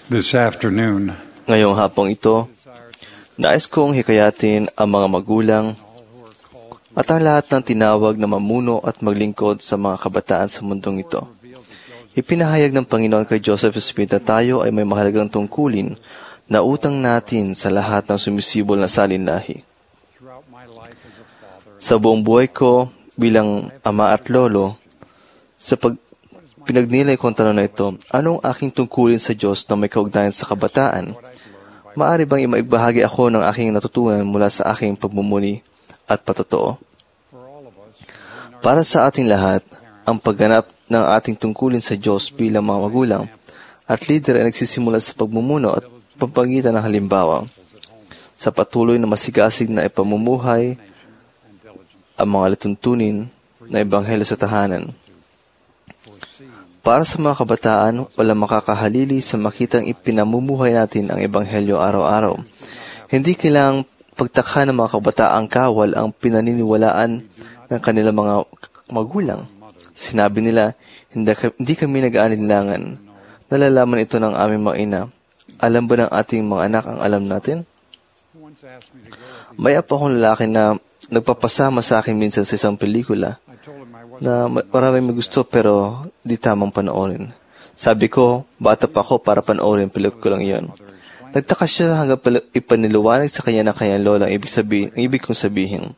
This afternoon, Ngayong hapong ito, nais kong hikayatin ang mga magulang at ang lahat ng tinawag na mamuno at maglingkod sa mga kabataan sa mundong ito. Ipinahayag ng Panginoon kay Joseph Smith na tayo ay may mahalagang tungkulin na utang natin sa lahat ng sumisibol na salinlahi. Sa buong buhay ko bilang ama at lolo, sa pinagnilay kong tanong na ito, anong aking tungkulin sa Diyos na may kaugnayan sa kabataan? Maaari bang imaibahagi ako ng aking natutunan mula sa aking pagmumuni at patotoo? Para sa ating lahat, ang pagganap ng ating tungkulin sa Diyos bilang mga magulang at leader ay nagsisimula sa pagmumuno at pamamagitan ng halimbawa. Sa patuloy na masigasig na ipamumuhay ang mga lituntunin na ebanghelyo sa tahanan. Para sa mga kabataan, walang makakahalili sa makitang ipinamumuhay natin ang ebanghelyo araw-araw. Hindi kailangang pagtakha ng mga kabataang kawal ang pinaniniwalaan ng kanilang mga magulang. Sinabi nila, hindi kami nag-aalinlangan. Nalalaman ito ng aming mga ina. Alam ba ng ating mga anak ang alam natin? May apo akong lalaki na nagpapasama sa akin minsan sa isang pelikula na marami may gusto pero di tamang panoorin. Sabi ko, bata pa ako para panoorin pelikulang iyon. Nagtaka siya hanggang ipaniluwanag sa kanya ng kanyang lola ang ibig kong sabihin.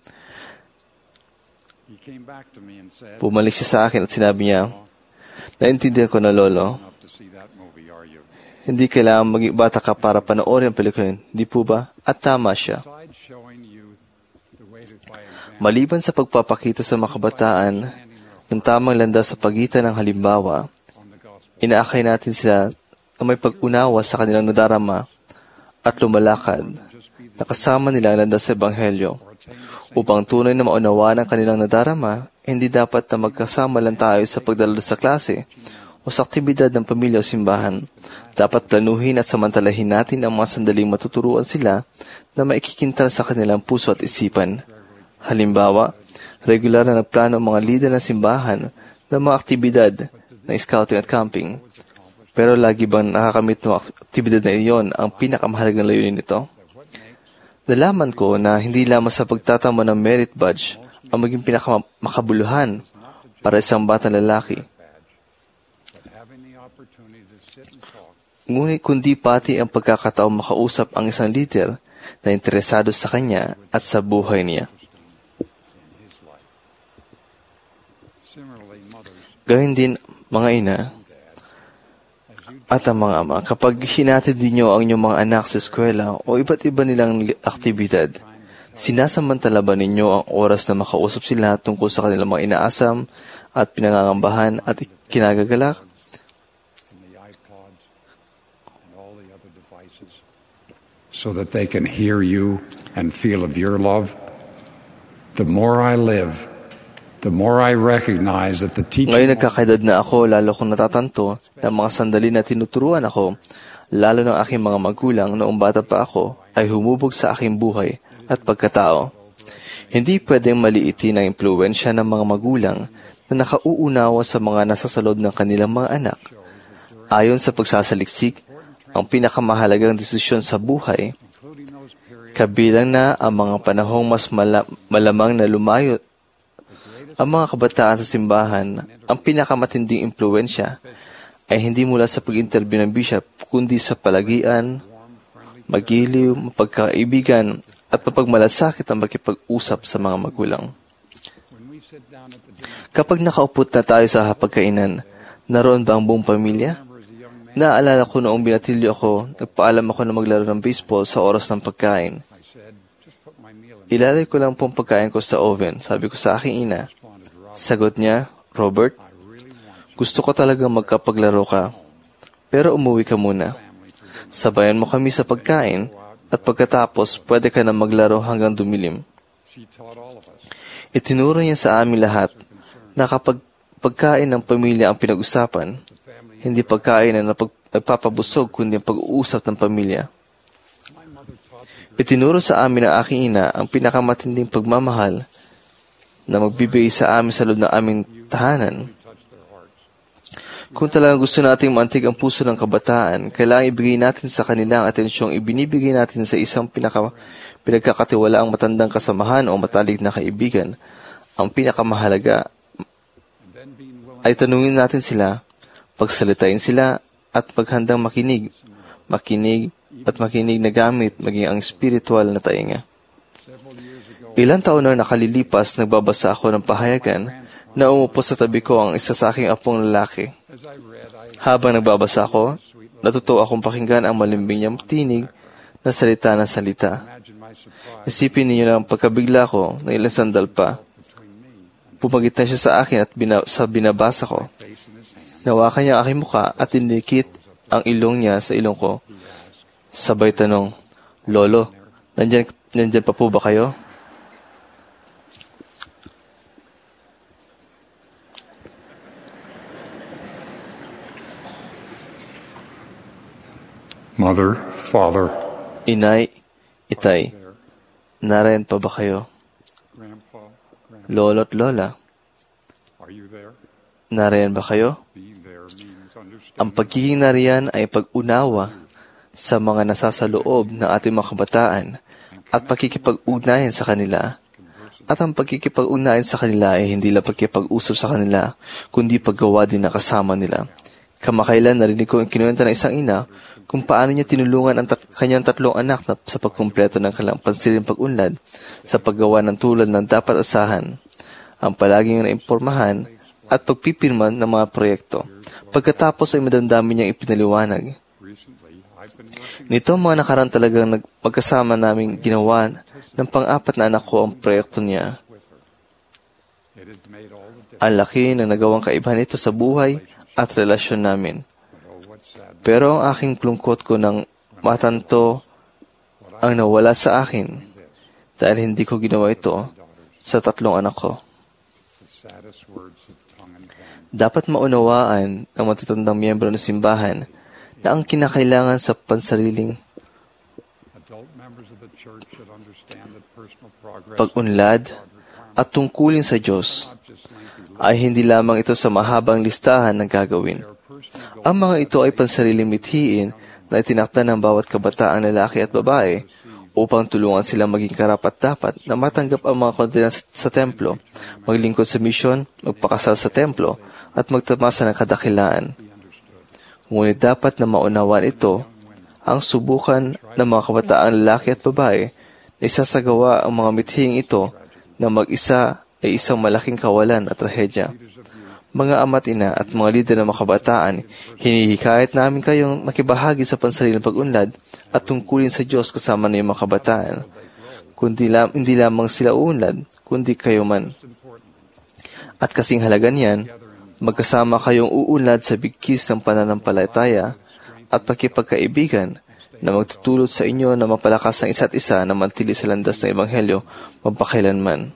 Bumalik siya sa akin at sinabi niya, naintindihan ko na lolo, hindi kailangan maging bata ka para panoorin ang pelikulang, di po ba? At tama siya. Maliban sa pagpapakita sa mga kabataan ng tamang landas sa pagitan ng halimbawa, inaakay natin sila na may pag-unawa sa kanilang nadarama at lumalakad na kasama nila ang landas sa Ebanghelyo. Upang tunay na maunawaan ang kanilang nadarama, hindi dapat na magkasama lang tayo sa pagdalo sa klase o sa aktibidad ng pamilya o simbahan. Dapat planuhin at samantalahin natin ang mga sandaling matuturuan sila na maikikintal sa kanilang puso at isipan. Halimbawa, regular na nagplano ang mga lider ng simbahan ng mga aktibidad ng scouting at camping. Pero lagi bang nakakamit ng aktibidad na iyon ang pinakamahalagang layunin nito? Nalaman ko na hindi lamang sa pagtatamo ng merit badge ang maging pinakamakabuluhan para isang batang lalaki. Ngunit kundi pati ang pagkakataong makausap ang isang leader na interesado sa kanya at sa buhay niya. Gayun din, mga ina at ang mga ama, kapag hinatid ninyo ang inyong mga anak sa eskwela o iba't iba nilang aktibidad, sinasamantala ba ninyo ang oras na makausap sila tungkol sa kanilang mga inaasam at pinangangambahan at kinagagalak? so that they can hear you and feel of your love. The more I live, the more I recognize that the teaching... Ngayon nagkakaedad na ako, lalo kong natatanto na mga sandali na tinuturuan ako, lalo ng aking mga magulang noong bata pa ako, ay humubog sa aking buhay at pagkatao. Hindi pwedeng maliitin ang impluwensya ng mga magulang na nakauunawa sa mga nasa sa loob ng kanilang mga anak. Ayon sa pagsasaliksik, ang pinakamahalagang desisyon sa buhay, kabilang na ang mga panahong mas malamang na lumayo ang mga kabataan sa simbahan, ang pinakamatinding impluwensya ay hindi mula sa pag-interview ng bishop, kundi sa palagian, magiliw, mapagkaibigan, at mapagmalasakit ang makipag-usap sa mga magulang. Kapag nakaupot na tayo sa hapagkainan, naroon ba ang buong pamilya? Naaalala ko noong binatilyo ako, nagpaalam ako na maglaro ng baseball sa oras ng pagkain. Ilalagay ko lang pong pagkain ko sa oven, sabi ko sa aking ina. Sagot niya, Robert, gusto ko talagang magkapaglaro ka, pero umuwi ka muna. Sabayan mo kami sa pagkain, at pagkatapos pwede ka na maglaro hanggang dumilim. Itinuro niya sa amin lahat na kapag pagkain ng pamilya ang pinag-usapan, hindi pagkain na nagpapabusog kundi ang pag-uusap ng pamilya. Itinuro sa amin ng aking ina ang pinakamatinding pagmamahal na magbibigay sa amin sa loob ng aming tahanan. Kung talagang gusto nating maantig ang puso ng kabataan, kailangan ibigay natin sa kanila ang atensyong ibinibigay natin sa isang pinagkakatiwalaang matandang kasamahan o matalik na kaibigan. Ang pinakamahalaga ay tanungin natin sila, pagsalitain sila, at maghandang makinig na gamit maging ang spiritual na tainga. Ilang taon na nakalilipas, nagbabasa ako ng pahayagan na umupo sa tabi ko ang isa sa aking apong lalaki. Habang nagbabasa ako, natutuwa akong pakinggan ang malimbing niyang tinig na salita ng salita. Isipin niyo lang pagkabigla ko na ilang sandal pa. Pumagit na siya sa akin at binabasa ko. Nawakan niya ang aking muka at dinikit ang ilong niya sa ilong ko. Sabay tanong, "Lolo, nandyan pa po ba kayo?" Mother, Father, Inay, Itay, narayan pa ba kayo? Grandpa, Grandma, Lolo at Lola, are you there? narayan ba kayo? Being there means understanding. Ang pagiging nariyan ay pag-unawa sa mga nasasaloob ng ating mga kabataan at pakikipag-ugnayan sa kanila. At ang pagkikipag-ugnayan sa kanila ay hindi lang pagkikipag-usap sa kanila, kundi paggawa din na kasama nila. Kamakailan narinig ko ang kinuwenta ng isang ina kung paano niya tinulungan ang kanyang 3 anak sa pagkumpleto ng kanilang pansiling pag-unlad sa paggawa ng tulad ng dapat asahan, ang palaging naimpormahan at pagpipirma ng mga proyekto. Pagkatapos ay madamdami niyang ipinaliwanag. Nito mga nakaraan talagang magkasama naming ginawa ng pang-4 na anak ko ang proyekto niya. Ang laki ng nagawang kaibahan ito sa buhay at relasyon namin. Pero ang aking plungkot ko nang matanto ang nawala sa akin dahil hindi ko ginawa ito sa 3 anak ko. Dapat maunawaan ng matatandang miyembro ng simbahan na ang kinakailangan sa pansariling pag-unlad at tungkulin sa Diyos ay hindi lamang ito sa mahabang listahan ng gagawin. Ang mga ito ay pansariling mithiin na itinakda ng bawat kabataang lalaki at babae upang tulungan silang maging karapat-dapat na matanggap ang mga kondena sa templo, maglingkod sa misyon, magpakasal sa templo, at magtamasa ng kadakilaan. Ngunit dapat na maunawaan ito ang subukan ng mga kabataang lalaki at babae na isasagawa ang mga mithing ito na mag-isa ay isang malaking kawalan at trahedya. Mga ama't ina at mga lider ng mga kabataan, hinihikayat namin kayong makibahagi sa pansariling pag-unlad at tungkulin sa Diyos kasama ng mga kabataan. Hindi lamang sila uunlad, kundi kayo man. At kasing halaga niyan, magkasama kayong uunlad sa bigkis ng pananampalataya at pakipagkaibigan na magtutulot sa inyo na mapalakas ang isa't isa na mantili sa landas ng Ebanghelyo magpakailanman.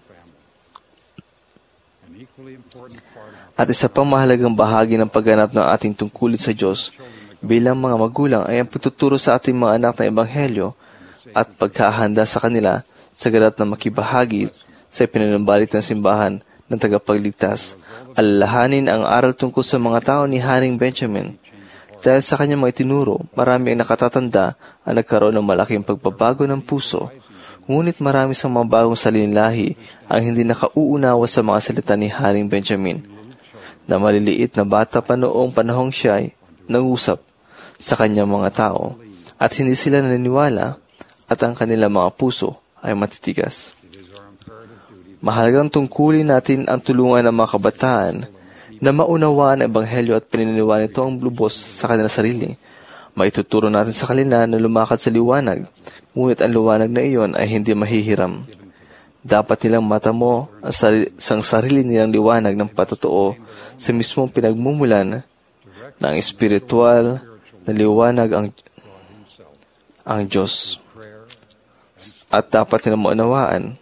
At isa pang mahalagang bahagi ng pagganap ng ating tungkulin sa Diyos bilang mga magulang ay ang pagtuturo sa ating mga anak ng Ebanghelyo at pagkahanda sa kanila sa ganap na makibahagi sa ipinanumbalit ng simbahan ng tagapagligtas. Alalahanin ang aral tungkol sa mga tao ni Haring Benjamin. Dahil sa kanyang mga itinuro, marami ang nakatatanda ang nagkaroon ng malaking pagbabago ng puso. Ngunit marami sa mga bagong salinlahi ang hindi nakauunawa sa mga salita ni Haring Benjamin, na maliliit na bata pa noong panahong siya ay nangusap sa kanyang mga tao at hindi sila naniniwala at ang kanilang mga puso ay matitigas. Mahalagang tungkulin natin ang tulungan ng mga kabataan na maunawaan ang Ebanghelyo at pininiwala nito ang lubos sa kanilang sarili. Maituturo natin sa kanila na lumakad sa liwanag, ngunit ang liwanag na iyon ay hindi mahihiram. Dapat nilang matamo ang sarili nilang liwanag ng patotoo sa mismong pinagmumulan ng espiritual na liwanag ang Diyos. At dapat nilang maunawaan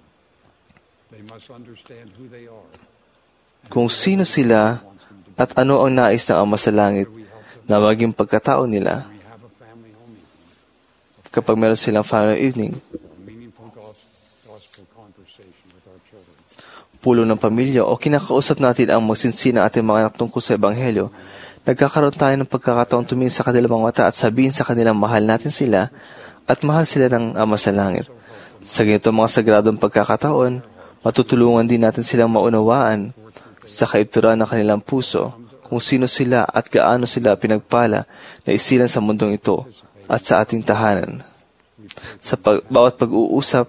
kung sino sila at ano ang nais ng Ama sa Langit na maging pagkatao nila kapag meron silang family evening. Pulong ng pamilya o kinakausap natin ang magsinsi ng ating mga anak tungkol sa Ebanghelyo Nagkakaroon tayo ng pagkakataong tumingin sa kanilang mga mata at sabihin sa kanilang mahal natin sila at mahal sila ng Ama sa Langit. Sa ganito mga sagradong pagkakataon, matutulungan din natin silang maunawaan sa kaibturan ng kanilang puso kung sino sila at gaano sila pinagpala na isilan sa mundong ito at sa ating tahanan. Sa bawat pag-uusap,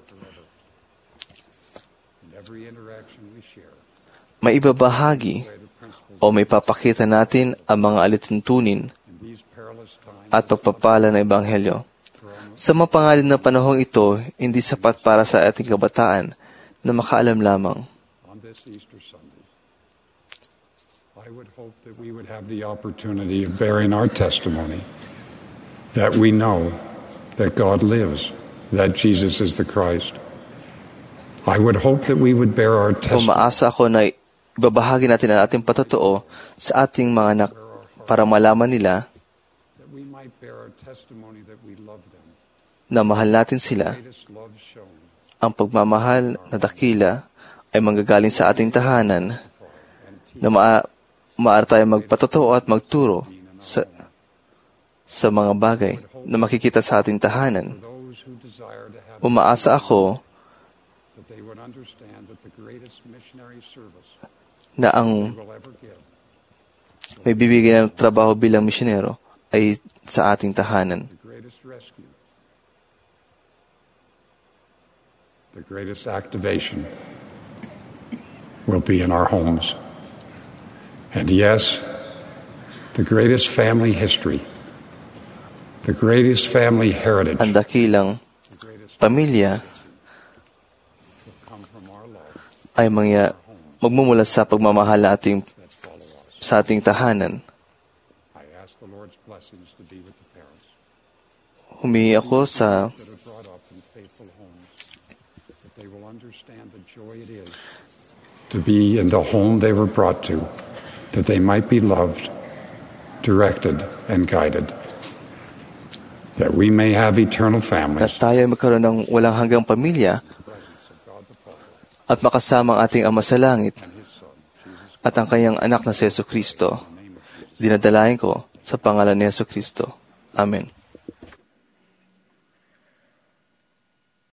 may ibabahagi o may papakita natin ang mga alituntunin at pagpapala ng Ebanghelyo. Sa mapangalin na panahong ito, hindi sapat para sa ating kabataan na makaalam lamang. I would hope that we would have the opportunity of bearing our testimony, that we know that God lives, that Jesus is the Christ. I would hope that we would bear our testimony. Umaasa ako na ibabahagi natin ang ating patotoo sa ating mga anak para malaman nila na mahal natin sila. Ang pagmamahal na dakila ay manggagaling sa ating tahanan na maaari tayo magpatotoo at magturo sa mga bagay na makikita sa ating tahanan. Umaasa ako na ang may bibigyan ng trabaho bilang misyonero ay sa ating tahanan. The greatest activation will be in our homes. And yes, the greatest family history, the greatest family heritage, ang dakilang pamilya ay magmumula sa pagmamahal nating sa ating tahanan. Humingi ako sa to be in the home they were brought to, that they might be loved, directed, and guided, that we may have eternal na families. tayo ay magkaroon ng walang hanggang pamilya at makasama ang ating Ama sa Langit at ang kanyang anak na si Jesucristo. Dinadalain ko sa pangalan ni Jesucristo. Amen.